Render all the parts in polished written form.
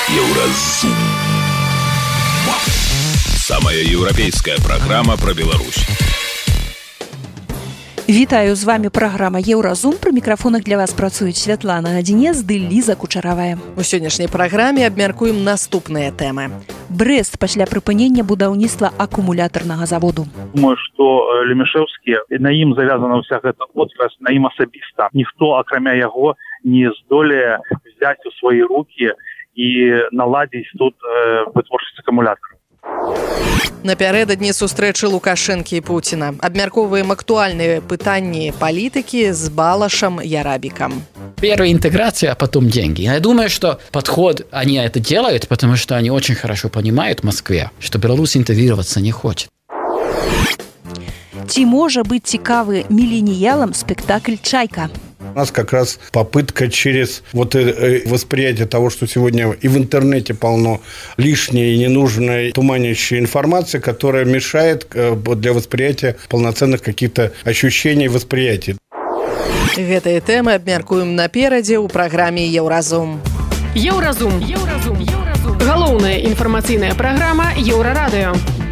Еўразум. Самая еўрапейская программа про Беларусь. Вітаю, з вами праграма Еўразум. Пры мікрафонах для вас працуюць Святлана Гадзінец ды Ліза Кучаравая. У сённяшняй праграме абмяркуем наступныя тэмы. Брэст пасля прыпынення будаўніцтва акумулятарнага заводу. Думаю, што Лемешэўскі, на ім завязана ўся гэта отрасль, на ім асабіста. Ніхто, акрамя яго, не здолее взяць у свае рукі і наладзіць тут вытворчасць акумулятараў. Напярэдадні сустрэчы Лукашэнкі і Пуціна. Абмяркоўваем актуальныя пытанні палітыкі з Балашам Ярабікам. Первая интеграция, а потом деньги. Я думаю, что подход они это делают, потому что они очень хорошо понимают в Москве, что Беларусь интегрироваться не хочет. Ці можа быць цікавы міленіялам спектакль «Чайка»? У нас как раз попытка через восприятие того, что сегодня и в интернете полно лишней и ненужной туманящей информации, которая мешает для восприятия полноценных каких-то ощущений и восприятий. Гэтыя тэмы абмяркуем наперадзе ў праграме Еўразум. Еўразум. Галоўная інфармацыйная праграма Еўрарадыё.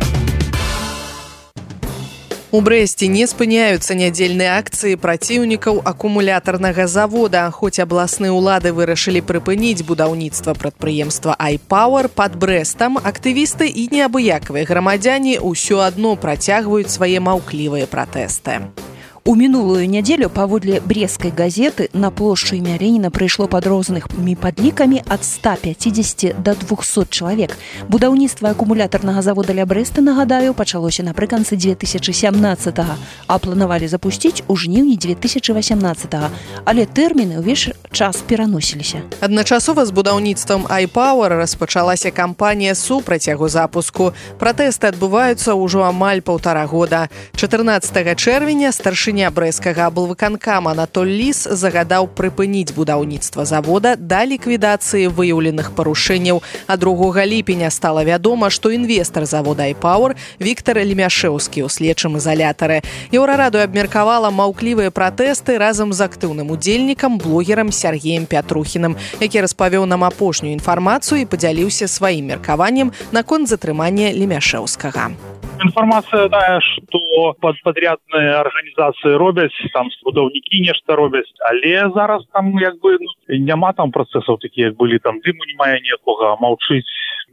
У Брэсце не спыняюцца нядзельныя акцыі праціўнікаў акумулятарнага завода. Хоць абласныя ўлады вырашылі прыпыніць будаўніцтва прадпрыемства iPower пад Брэстам, актывісты і неабыякавыя грамадзяне ўсё адно працягваюць свае маўклівыя пратэсты. У мінулую нядзелю паводле бресцкай газеты на плошчу імя Леніна прыйшло пад рознымі падлікамі ад 150 до 200 чалавек. Будаўніцтва акумулятарнага завода ля Брэста, нагадаю, пачалося напрыканцы 2017-го, а планавалі запусціць у жніўні 2018-го. Але тэрміны ўвесь час пераносіліся. Адначасова з будаўніцтвам iPower распачалася кампанія супраць яго запуску. Пратэсты адбываюцца ўжо амаль 1,5 года. 14 чэрвеня старшыня брэсцкага аблвыканкама Анатоль Ліс загадаў прыпыніць будаўніцтва завода да ліквідацыі выяўленых парушэнняў. А 2 ліпеня стала вядома, што інвестар завода iPower Віктар Лемяшэўскі ў следчым ізалятары. Еўрарадыё абмеркавала маўклівыя пратэсты разам з актыўным удзельнікам, блогерам Сергеем Пятрухіным, які распавёў нам апошнюю інфармацыю і падзяліўся сваім меркаваннем наконт затрымання Лемяшэўскага. Інфармацыя тая, што падрядныя арганізацыі робяць, там будаўнікі нешта робяць, але зараз там няма там працэсаў такія, як былі, там дыму не мае ніякога, маўчыць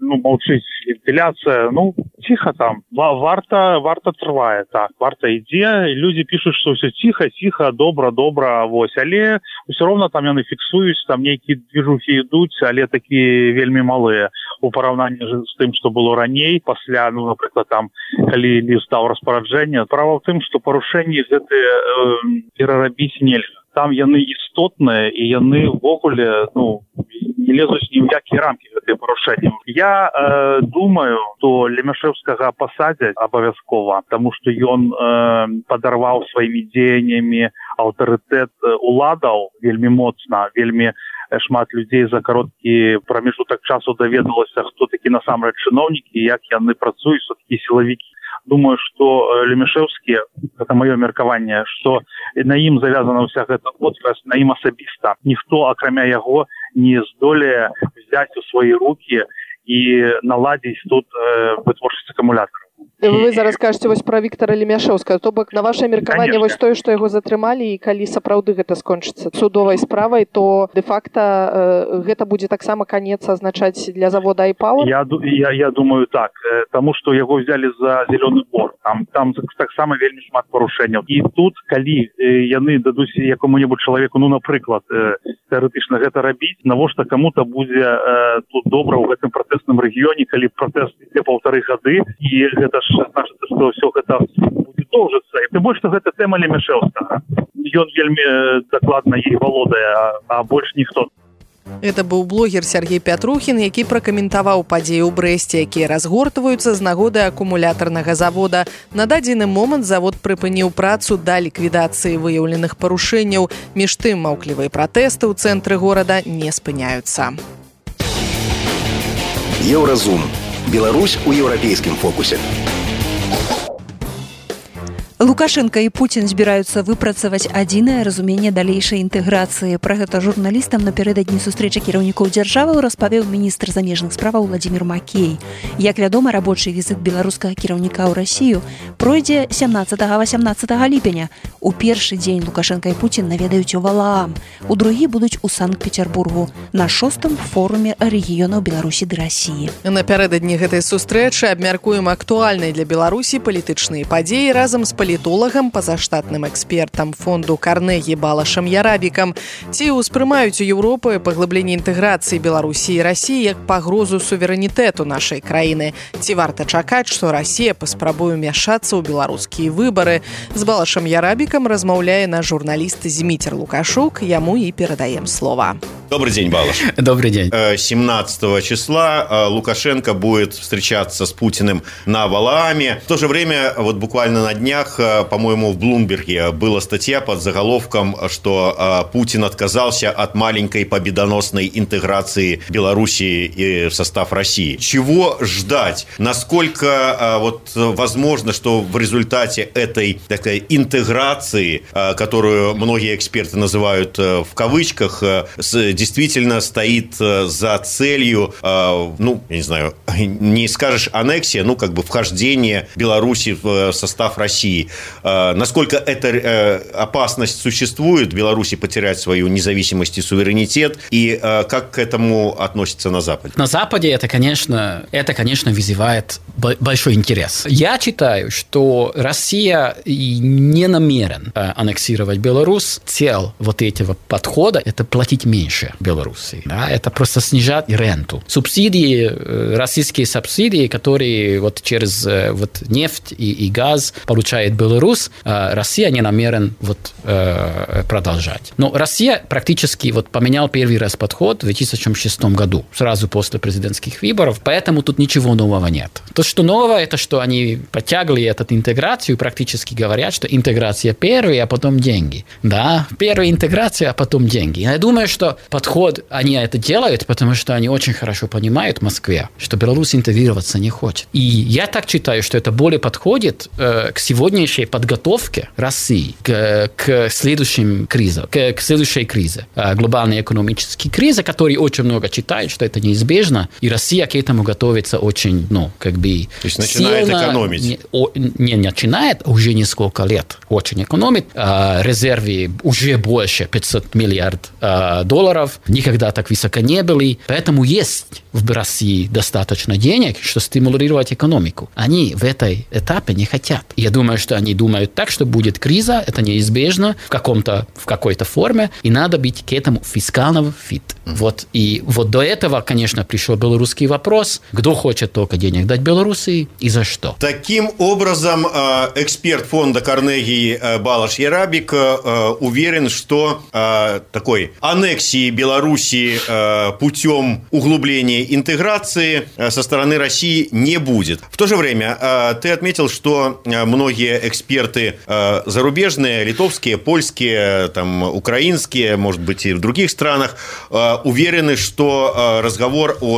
вентыляцыя, ціха там, варта трывае, так, варта ідзе, людзі пішуць, што ўсё ціха, добра, вось, але ўсё роўна там яны фіксуюць, там нейкія движухі ідуць, але такія вельмі малыя у параўнанні з тым, што было раней, пасля, напрыклад, там, калі Ліс даў распараджэнне. Справа ў тым, што парушэнні гэтыя перарабіць нельга. Там яны істотныя, і яны ўвогуле, не лезуць ні ў якія рамкі гэтыя парушэнні. Я думаю, што Лемяшэўскага пасадзяць абавязкова, таму што ён падарваў сваімі дзеяннямі аўтарытэт уладаў вельмі моцна, вельмі шмат людзей за кароткі прамежутак часу даведалася, хто такі насамрэч чыноўнікі і як яны працуюць, што такі сілавікі. Думаю, што Лемяшэўскі, гэта маё меркаванне, што на ім завязана ўся гэта отрасль, на ім асабіста. Ніхто, акрамя яго, не здолее взяць у свае рукі і наладзіць тут вытворчасць акумулятараў. Вы зараз кажаце вось пра Віктара Лемяшэўскага, то бок на ваше меркаванне вось тое, што яго затрымалі, і калі сапраўды гэта скончыцца судовай справай, то дэ-факта гэта будзе таксама канец азначаць для завода iPower? Я думаю так, таму што яго взялі за зялёны бор. Там таксама вельмі шмат парушэнняў. І тут, калі яны дадуць якому-небудзь чалавеку, напрыклад, тэарэтычна гэта рабіць, навошта каму-то будзе тут добра ў гэтым пратэсным рэгіёне, калі пратэст ідзе 1,5 гады, і гэта ж значыцца, што ўсё гэта будзе доўжыцца. І тым больш, што гэта тэма Лемяшэўскага. Ён вельмі дакладна ей валодае, а больш ніхто. Гэта быў блогер Сергей Пятрухін, які пракаментаваў падзеі ў Брэсце, якія разгортваюцца з нагоды акумулятарнага завода. На дадзены момант завод прыпыніў працу да ліквідацыі выяўленых парушэнняў. Між тым, маўклівыя пратэсты ў цэнтры горада не спыняюцца. Еўразум. Беларусь у еўрапейскім фокусе. Лукашенко і Путін збіраюцца выпрацаваць адзінае разуменне далейшай інтэграцыі. Пра гэта журналістам напярэдадні сустрэчы кіраўнікоў дзяржавы распавёў міністр замежных справаў Владзімір Макей. Як вядома, рабочы візіт беларускага кіраўніка ў Расію пройдзе 17-18 ліпеня. У першы дзень Лукашенко і Путін наведаюць у Валаам. У другі будуць у Санкт-Петербургу на 6-м форуме рэгіёнаў Беларусі ды Расіі. Напярэдадні гэтай сустрэчы абмяркуем актуальнай для Беларусі палітычныя падзеі разам з палітолагам, пазаштатным экспертам фонду Карнегі Балашам Ярабікам. Ці ўспрымаюць у Еўропы паглыбленне інтэграцыі Беларусі і Расіі як пагрозу суверэнітэту нашай краіны? Ці варта чакаць, што Расія паспрабуе ўмяшацца ў беларускія выбары? З Балашам Ярабікам размаўляе наш журналіст Зміцер Лукашук. Яму і перадаем слова. Добрый день, Балаш. Добрый день. 17 числа Лукашенко будет встречаться с Путиным на Валааме. В то же время, вот буквально на днях, по-моему, в Блумберге была статья под заголовком, что Путин отказался от маленькой победоносной интеграции Белоруссии в состав России. Чего ждать? Насколько возможно, что в результате этой такой интеграции, которую многие эксперты называют в кавычках, действительно стоит за целью, я не знаю, не скажешь аннексия, вхождение Беларуси в состав России. Насколько эта опасность существует, Беларуси потерять свою независимость и суверенитет, и как к этому относится на Западе? На Западе это, конечно, вызывает большой интерес. Я считаю, что Россия не намерен аннексировать Беларусь. Цель этого подхода – это платить меньше Беларуси. Да? Это просто снижать ренту. Субсидии, российские субсидии, которые через нефть и газ получает Беларусь, Россия не намерен продолжать. Но Россия практически поменял первый раз подход в 2006 году, сразу после президентских выборов, поэтому тут ничего нового нет. То, что нового, это что они подтягивали эту интеграцию, практически говорят, что интеграция первая, а потом деньги. Да, первая интеграция, а потом деньги. Я думаю, что подход они это делают, потому что они очень хорошо понимают в Москве, что Беларусь интегрироваться не хочет. И я так считаю, что это более подходит к сегодняшней подготовке России к следующей кризе, глобальной экономической кризе, который очень много читает, что это неизбежно, и Россия к этому готовится очень, То есть начинает экономить. Не начинает, уже несколько лет очень экономит. Резервы уже больше 500 миллиардов долларов. Никогда так высоко не были. Поэтому есть в России достаточно денег, чтобы стимулировать экономику. Они в этой этапе не хотят. Я думаю, что они думают так, что будет криза, это неизбежно в какой-то форме, и надо быть к этому фискального фит. И до этого, конечно, пришел белорусский вопрос, кто хочет только денег дать Белоруссии и за что. Таким образом, эксперт фонда Карнегі Балаш Ярабік уверен, что такой аннексии Белоруссии путем углубления интеграции со стороны России не будет. В то же время ты отметил, что многие эксперты зарубежные, литовские, польские, украинские, может быть, и в других странах, уверены, что разговор о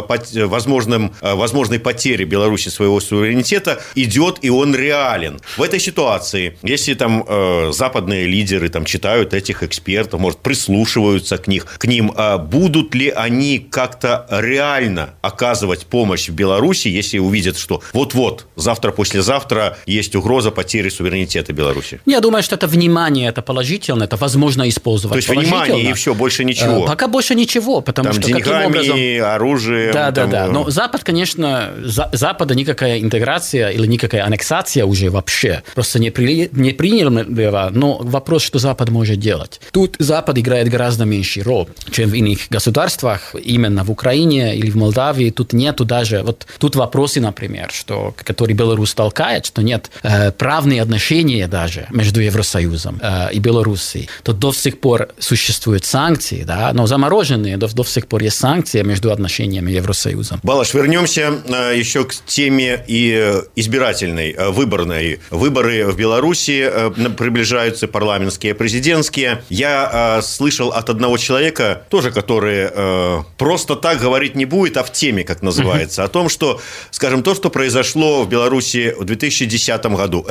возможной потере Беларуси своего суверенитета идет, и он реален. В этой ситуации, если западные лидеры читают этих экспертов, может, прислушиваются к ним, будут ли они как-то реально оказывать помощь в Беларуси, если увидят, что вот-вот, завтра-послезавтра есть угроза потери суверенитета Беларуси? Я думаю, что это внимание, это положительно, это возможно использовать. То есть внимание и все, больше ничего? Пока больше ничего, потому что деньгами, каким образом... оружием... Да. Но Запад, конечно, Запада никакая интеграция или никакая аннексация уже вообще просто не принял, но вопрос, что Запад может делать. Тут Запад играет гораздо меньшую роль, чем в иных государствах, именно в Украине или в Молдавии. Тут нету даже... тут вопросы, например, которые Беларусь толкает, что нет правные отношения даже между Евросоюзом и Белоруссией. Тут до сих пор существуют санкции, да, но замороженные, до сих пор есть санкции между отношениями Евросоюзом. Балаш, вернемся еще к теме избирательной, выборной. Выборы в Беларуси приближаются, парламентские, президентские. Я слышал от одного человека, тоже который просто так говорить не будет, а в теме, как называется, о том, что, скажем, то, что произошло в Беларуси в 2010 году,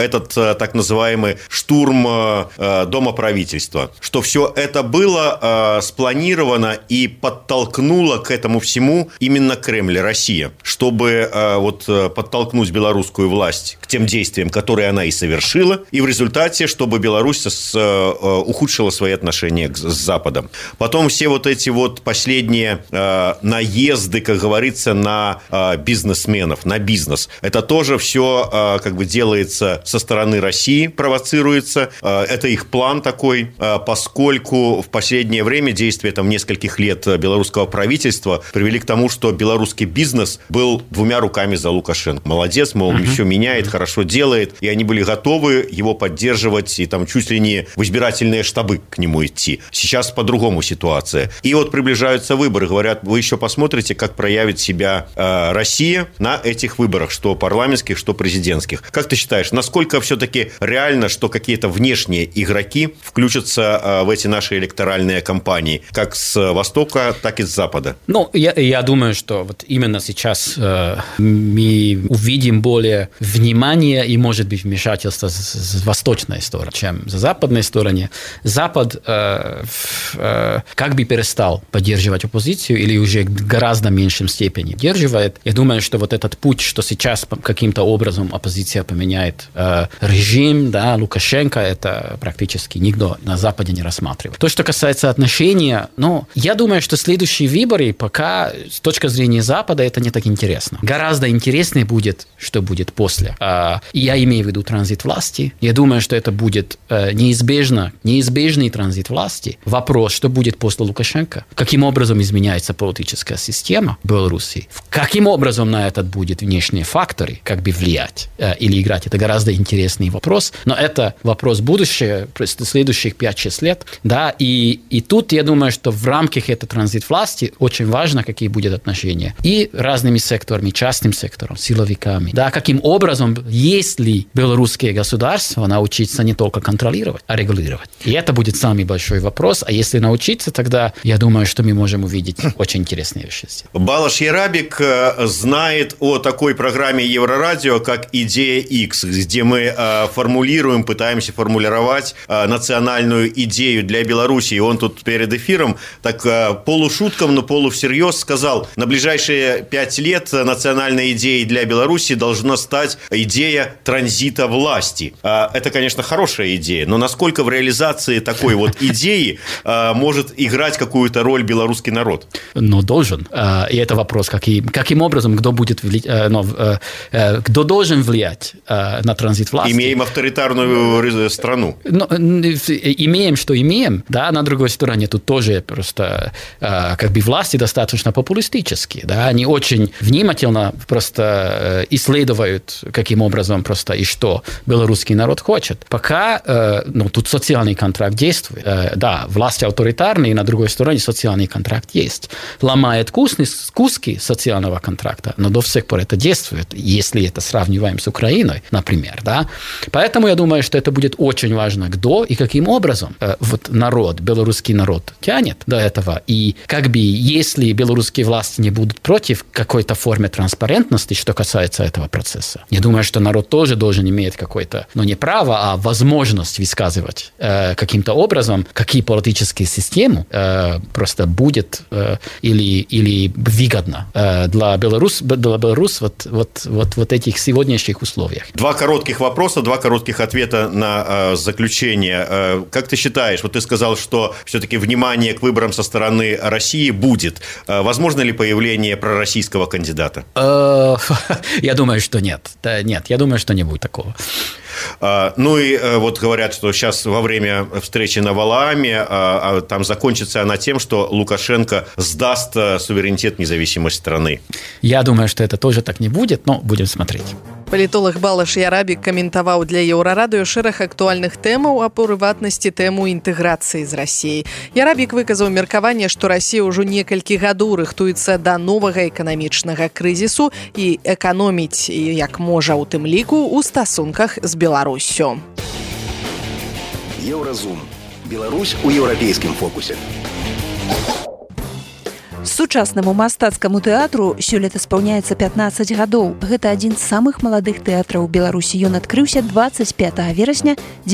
этот так называемый штурм Дома правительства, что все это было спланировано и подтолкнуло к этому всему именно Кремль, Россия, чтобы подтолкнуть белорусскую власть к тем действиям, которые она и совершила, и в результате, чтобы Беларусь ухудшила свои отношения с Западом. Потом все эти последние наезды, как говорится, на бизнесменов, на бизнес. Это тоже все делается со стороны России, провоцируется. Это их план такой, поскольку в последнее время действия нескольких лет белорусского правительства привели к тому, что белорусский бизнес был двумя руками за Лукашенко. Молодец, мол, все меняет, хорошо делает, и они были готовы его поддерживать, и чуть ли не в избирательные штабы к нему идти. Сейчас по-другому ситуация. И приближаются выборы. Говорят, вы еще посмотрите, как проявит себя Россия на этих выборах, что парламентских, что президентских. Как ты считаешь, насколько все-таки реально, что какие-то внешние игроки включатся в эти наши электоральные кампании, как с Востока, так и с Запада? Я думаю, что именно сейчас мы увидим более внимания и, может быть, вмешательства с восточной стороны, чем с западной стороны. Запад как бы перестал поддерживать оппозицию или уже в гораздо меньшем степени поддерживает. Я думаю, что этот путь, что сейчас каким-то образом оппозиция поменяет режим, Лукашенко, это практически никто на Западе не рассматривает. То, что касается отношения, я думаю, что следующие выборы пока с точки зрения Запада это не так интересно. Гораздо интереснее будет, что будет после. Я имею в виду транзит власти. Я думаю, что это будет неизбежный транзит власти. Вопрос, что будет после Лукашенко? Каким образом изменяется политическая система Беларуси? Каким образом на это будут внешние факторы влиять или играть? Это гораздо интересный вопрос. Но это вопрос будущего, следующих 5-6 лет. И тут я думаю, что в рамках этого транзит власти очень важно, какие будут отношения и разными секторами, частным сектором, силовиками. Каким образом, если белорусское государство научится не только контролировать, а регулировать. И это будет самый большой вопрос. А если научиться, тогда я думаю, что мы можем увидеть очень интересные вещи. Балаш Ярабик знает о такой программе Еврорадио, как «Идея X», где мы пытаемся формулировать национальную идею для Беларуси. И он тут перед эфиром так полушутком, но полувсерьез сказал, на ближайшие 5 лет национальной идеей для Беларуси должна стать идея транзита власти. Это, конечно, хорошая идея, но насколько в реализации такой идеи может играть какую-то роль белорусский народ? Должен. И это вопрос, каким образом, кто должен влиять на транзит власти. Имеем авторитарную страну. Имеем, что имеем, на другой стороне тут тоже просто власти достаточно популистические, они очень внимательно просто исследуют, каким образом просто и что белорусский народ хочет. Пока тут социальный контракт действует. Власти авторитарные, и на другой стороне социальный контракт есть. Ломает куски социального контракта, но до сих пор это действует, если это сравниваем с Украиной, например. Поэтому я думаю, что это будет очень важно, кто и каким образом белорусский народ тянет до этого. И если белорусские власти не будут против какой-то формы транспарентности, что касается этого процесса, я думаю, что народ тоже должен иметь какое-то, не право, а возможность высказывать каким-то образом, какие политические системы просто будет или выгодно для Беларуси этих сегодняшних условиях. 2 коротких вопроса, 2 коротких ответа на заключение. Как ты считаешь, ты сказал, что все-таки внимание к выборам со стороны России будет. Возможно ли появление пророссийского кандидата? Я думаю, что нет. Нет, я думаю, что не будет такого. Говорят, что сейчас во время встречи на Валааме там закончится она тем, что Лукашенко сдаст суверенитет, независимость страны. Я думаю, что это тоже так не будет, но будем смотреть. Палітолог Балаш Ярабік каментаваў для Еўрарадыё шэраг актуальных тэмаў, а прыватнасці тэму інтэграцыі з Расіяй. Ярабік выказаў меркаванне, што Расія ўжо некалькі гадоў рыхтуецца да новага эканамічнага крызісу і эканоміць як можа ў тым ліку ў стасунках з Беларуссю. Еўразум. Беларусь у еўрапейскім фокусе. Сучаснаму мастацкаму тэатру сёлета спаўняецца 15 гадоў. Гэта адзін з самых маладых тэатраў Беларусі. Ён адкрыўся 25 верасня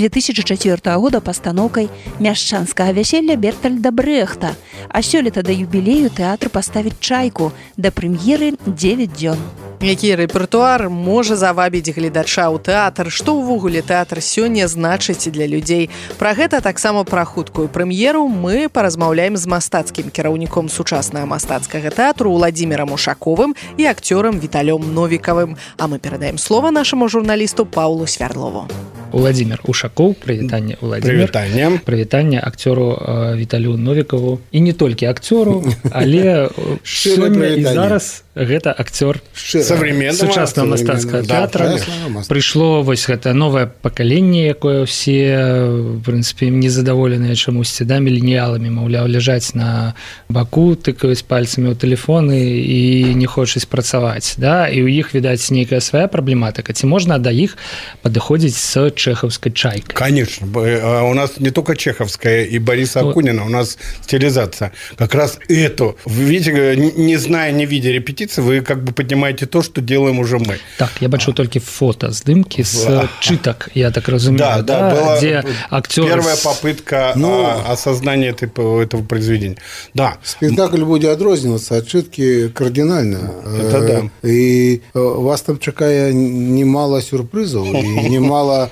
2004 года пастаноўкай мяшчанскага вяселля Бертальда Брэхта. А сёлета да юбілею тэатр паставіць чайку. Да прэм'еры 9 дзён. Які рэпертуар можа завабіць гледача ў тэатр, што ўвогуле тэатр сёння значыць для людзей. Пра гэта таксама пра хуткую прэм'еру мы паразмаўляем з мастацкім кіраўніком сучаснага мастацкага тэатру Владзімірам Ушаковым і акцёрам Віталём Новікавым. А мы перадаем слова нашаму журналісту Паўлу Свярлову. Владзімір Ушакоў, прывітанне, Владзімір. Прывітанне. Прывітанне акцёру Віталю Новікаву. І не толькі акцёру, але сёння і зараз гэта акцёр сучаснага мастацкага тэатра. Прыйшло вось гэта новае пакаленне, якое ўсе, в прынцыпе, незадаволеныя чамусьці, да, міленіяламі, маўляў, ляжаць на баку, тыкаюць пальцамі ў тэлефоны і не хочуць працаваць, да, і ў іх, відаць, нейкая свая праблематыка. Ці можна да іх падыходзіць з чеховской чайкой? Конечно. У нас не только чеховская и Бориса Акунина, у нас стилизация. Как раз эту. Вы видите, не зная, не видя репетиции, вы как бы поднимаете то, что делаем уже мы. Так, я бачу только фото здымки с читок, я так разумею. Да, была где актер... первая попытка осознания этого произведения. Да. Спектакль будет отрозниваться от читки кардинально. Это да. И вас там чакае немало сюрпризов, и немало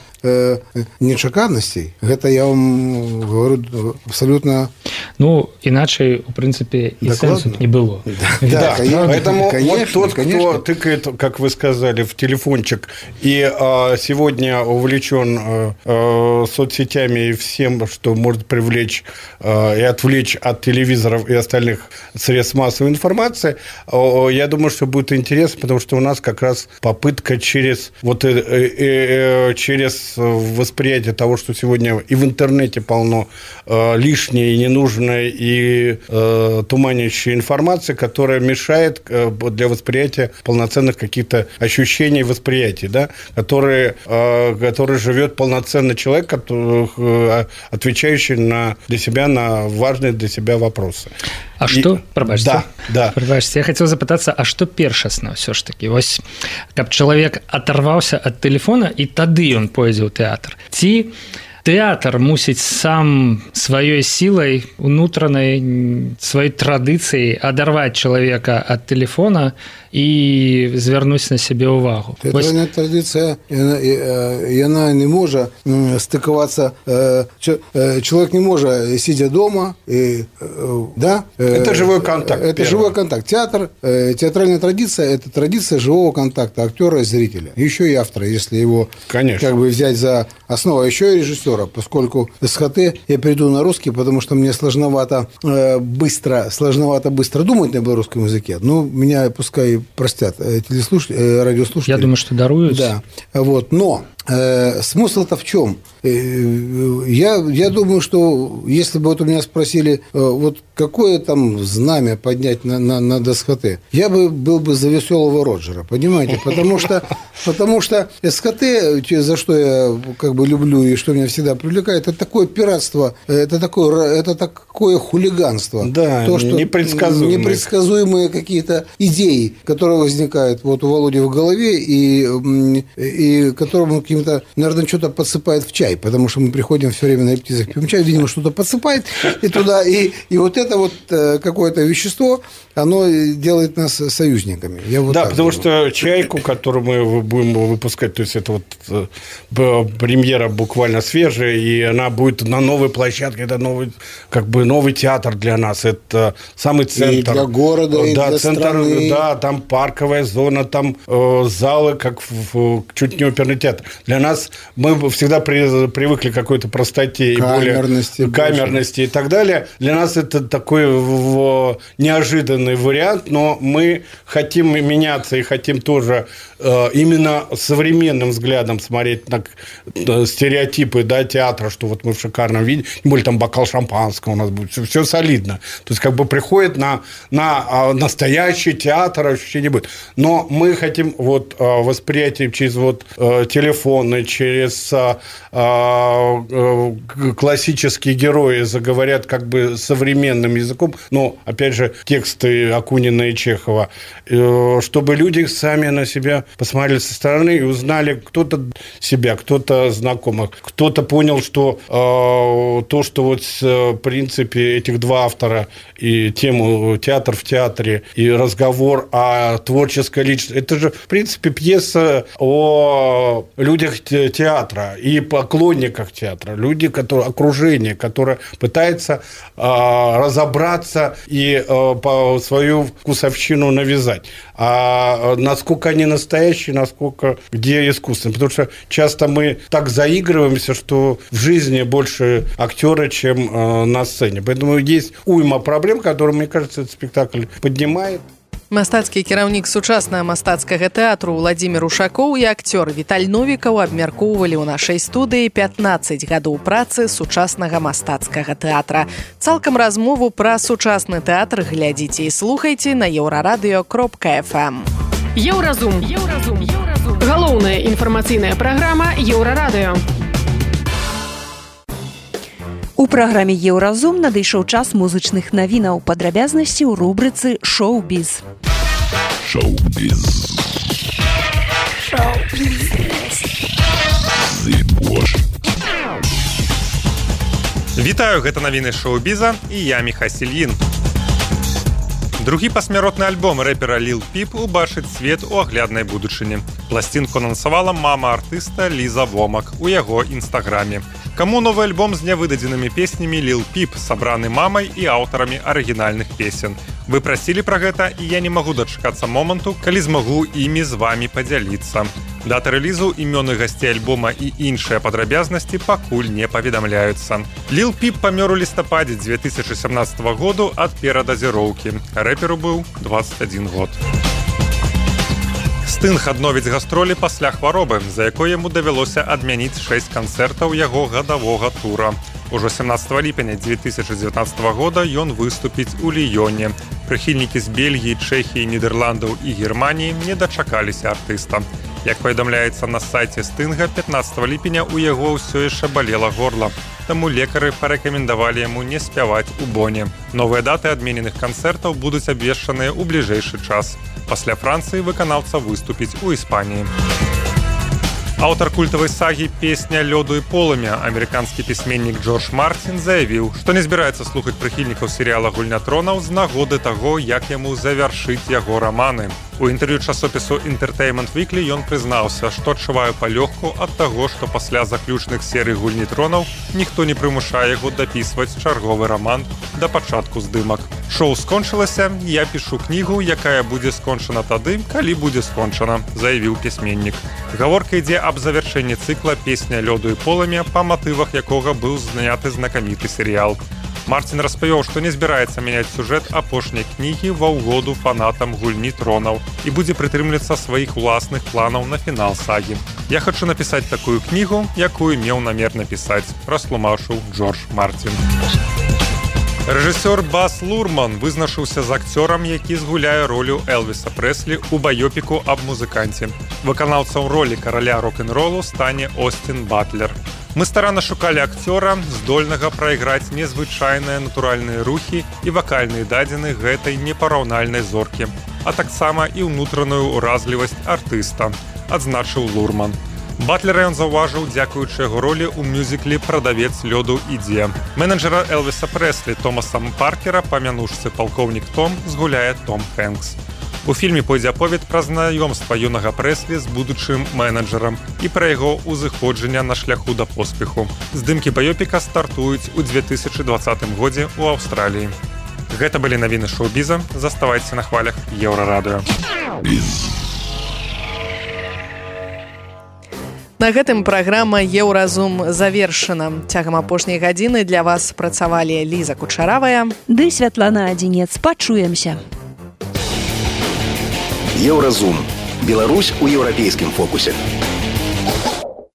нечаканностей. Гэта я вам говорю абсолютно... Ну, иначе, в принципе, и сенсу не было. Да, поэтому конечно, вот тот, кто тыкает, как вы сказали, в телефончик и сегодня увлечен соцсетями и всем, что может привлечь и отвлечь от телевизоров и остальных средств массовой информации, я думаю, что будет интересно, потому что у нас как раз попытка через восприятие того, что сегодня и в интернете полно лишней и ненужной и туманящей информации, которая мешает для восприятия полноценных каких-то ощущений и восприятий, да, который живет полноценный человек, отвечающий для себя на важные для себя вопросы. А што, прабачце, да. Я хацеў запытацца, а што першасна ўсё ж такі? Вось, каб чалавек адарваўся ад тэлефона, і тады ён пойдзе ў тэатр. Ці тэатр мусіць сам сваёй сілай, унутранай, сваёй традыцыяй адарваць чалавека ад тэлефона і звярнуць на сябе ўвагу. Тэатральная традыцыя, яна не можа стыкавацца. Чалавек не можа, сидя дома, да? Это живой контакт. Это живой контакт. Театральная традиция – это традиция живого контакта актера и зрителя. Еще и автора, если его как бы взять за основу. А еще и режиссера, поскольку СХТ я перейду на русский, потому что мне сложновато быстро думать на белорусском языке. Ну, меня пускай простят радиослушатели. Я думаю, что даруют. Да. Вот. Но смысл-то в чем? Я думаю, что если бы вот у меня спросили, вот какое там знамя поднять на СХТ, я бы был бы за веселого Роджера, понимаете? Потому что СХТ, за что я как бы люблю и что меня всегда привлекает, это такое пиратство, это такое хулиганство. Да, то, что непредсказуемые какие-то идеи, которые возникают вот у Володи в голове и которому каким-то, наверное, что-то подсыпает в чай, потому что мы приходим все время на репетициях, пьем чай, видимо, что-то подсыпает и туда, и вот это вот какое-то вещество, оно делает нас союзниками. Да, потому что чайку, которую мы будем выпускать, то есть это вот премьера буквально свежая, и она будет на новой площадке, это новый театр для нас, это самый центр. И для города, и для страны. Да, там парковая зона, там залы, как чуть не оперный театр. Для нас мы всегда привыкли к какой-то простоте и камерности и так далее. Для нас это такой неожиданный вариант, но мы хотим меняться и хотим тоже именно современным взглядом смотреть на стереотипы, да, театра, что вот мы в шикарном виде, тем более там бокал шампанского у нас будет, все солидно. То есть как бы приходит на настоящий театр, ощущение будет. Но мы хотим вот восприятие через вот телефон, иконы, через классические герои заговорят как бы современным языком, но, опять же, тексты Акунина и Чехова, чтобы люди сами на себя посмотрели со стороны и узнали кто-то себя, кто-то знакомых, кто-то понял, что то, что вот в принципе этих два автора и тему «Театр в театре» и разговор о творческой личности, это же, в принципе, пьеса о людях театра и поклонниках театра, люди, которые, окружение, которое пытается разобраться и свою вкусовщину навязать. А насколько они настоящие, насколько где искусственные. Потому что часто мы так заигрываемся, что в жизни больше актеры, чем на сцене. Поэтому есть уйма проблем, которые, мне кажется, этот спектакль поднимает. Мастацкі кіраўнік сучаснага мастацкага тэатру Владзімір Ушакоў і акцёр Віталь Новікаў абмяркоўвалі ў нашай студыі 15 гадоў працы сучаснага мастацкага тэатра. Цалкам размову пра сучасны тэатр глядзіце і слухайце на еўрарадыё.фм. Еўразум. Галоўная інфармацыйная праграма Еўрарадыё. У праграме «Еўразум» надышоў час музычных навінаў, падрабязнасці ў рубрыцы «Шоу-біз». Вітаю, гэта навіны шоу-біза і я Міхась Ільін. Другі пасмяротны альбом рэпера Лил Пип убачыць свет у агляднай будучыні. Пласцінку анансавала мама артыста Ліза Вомак у яго інстаграме. Каму новы альбом з нявыдадзенымі песнямі Лил Пип, сабраны мамай і аўтарамі арыгінальных песен. Вы прасілі пра гэта, і я не магу дачакацца моманту, калі змагу імі з вамі падзяліцца. Дата рэлізу, імёны гасцей альбома і іншыя падрабязнасці пакуль не паведамляюцца. Лил Пип памёр у лістападзе 2017 году ад перадазіроўкі. Рэперу быў 21 год. Стынг адновіць гастролі пасля хваробы, за якой яму давялося адмяніць 6 канцэртаў яго гадавога тура. Ужо 17 ліпеня 2019 года ён выступіць у Ліёне. Прыхільнікі з Бельгіі, Чэхіі, Нідерландаў і Германіі не дачакаліся артыста. Як паведамляецца на сайце Стынга, 15 ліпеня у яго ўсё яшчэ балела горла. Таму лекары парэкамендавалі яму не спяваць у Боне. Новыя даты адмененых канцэртаў будуць абвешчаныя ў бліжэйшы час. Пасля Францыі выканаўца выступіць у Іспаніі. Аўтар культавай сагі «Песня лёду і полымя» амерыканскі пісьменнік Джордж Мартин заявіў, што не збіраецца слухаць прыхільнікаў серыяла «Гульня тронаў» з нагоды таго, як яму завяршыць яго раманы. У інтэрв'ю часопісу Entertainment Weekly ён прызнаўся, што адчувае палёгку ад таго, што пасля заключных серый «Гульні тронаў» ніхто не прымушае яго дапісваць чарговы раман да пачатку здымак. Шоу скончылася, я пішу кнігу, якая будзе скончана тады, калі будзе скончана, заявіў пісьменнік. Гаворка ідзе аб завяршэнні цыкла «Песня лёду і полымя», па матывах якога быў зняты знакаміты серыял. Мартин распавёў, што не збіраецца мяняць сюжэт апошняй кнігі ва ўгоду фанатам «Гульні тронаў» і будзе прытрымлівацца сваіх уласных планаў на фінал сагі. «Я хачу напісаць такую кнігу, якую меў намер напісаць», растлумачыў Джордж Мартин. Рэжысёр Бас Лурман вызначыўся з акцёрам, які згуляе ролю Элвіса Прэслі ў баёпіку аб музыканце. Выканаўцам ролі караля рок-н-ролу стане Остин Батлер. Мы старанна шукалі акцёра, здольнага прайграць незвычайныя натуральныя рухі і вакальныя дадзены гэтай непараўнальнай зоркі, а таксама і ўнутраную ўразлівасць артыста, адзначыў Лурман. Батлера ён заўважыў, дзякуючы яго ролі ў мюзікле «Прадавец лёду ідзе». Менеджера Элвіса Прэслі Томаса Паркера па мянушцы «Палкоўнік Том» згуляе Том Хэнкс. У фільме пойдзе аповед пра знаёмства юнага Прэслі з будучым менеджерам і пра яго ўзыходжання на шляху да поспеху. Здымкі баёпіка стартуюць у 2020 годзе ў Аўстраліі. Гэта былі навіны шоу-біза. Заставайце на хвалях Еўрарадыё. На гэтым праграма «Еўразум» завершана. Цягам апошняй гадзіны для вас працавалі Ліза Кучаравая ды Святлана Адзінец. Пачуемся. Еўразум. Беларусь у еўрапейскім фокусе.